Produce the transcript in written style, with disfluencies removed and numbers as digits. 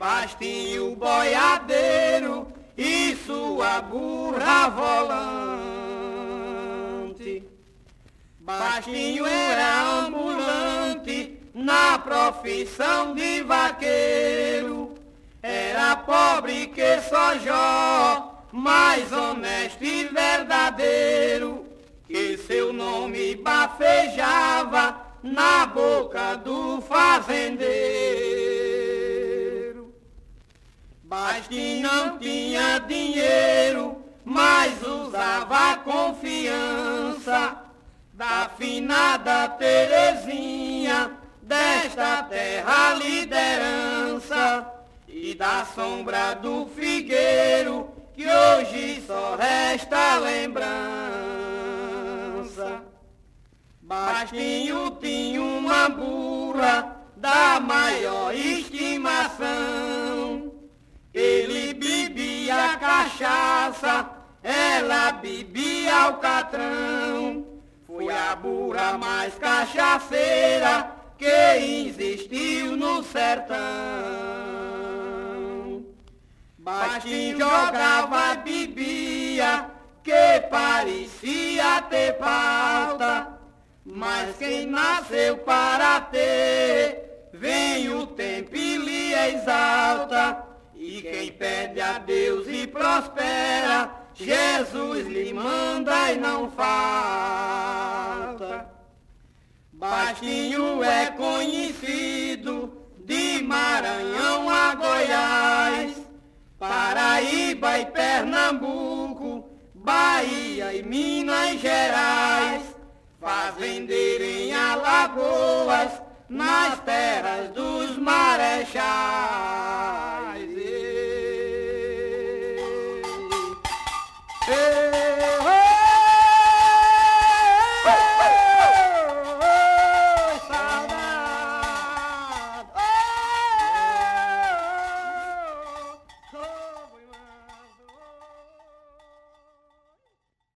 Bastinho boiadeiro e sua burra volante. Bastinho era ambulante na profissão de vaqueiro. Era pobre que só Jó, mas honesto e verdadeiro, que seu nome bafejava na boca do fazendeiro. Bastinho não tinha dinheiro, mas usava confiança da finada Terezinha, desta terra liderança, e da sombra do figueiro, que hoje só resta lembrança. Bastinho tinha uma burra da maior estimação. Ele bebia cachaça, ela bebia alcatrão. Foi a burra mais cachaceira que existiu no sertão. Bastinho jogava e bebia, que parecia ter pauta, mas quem nasceu para ter, vem o tempo e lhe exalta. E quem pede a Deus e prospera, Jesus lhe manda e não falta. Bastinho é conhecido de Maranhão a Goiás, Paraíba e Pernambuco, Bahia e Minas Gerais, fazendeiro em Alagoas, nas terras dos marechais.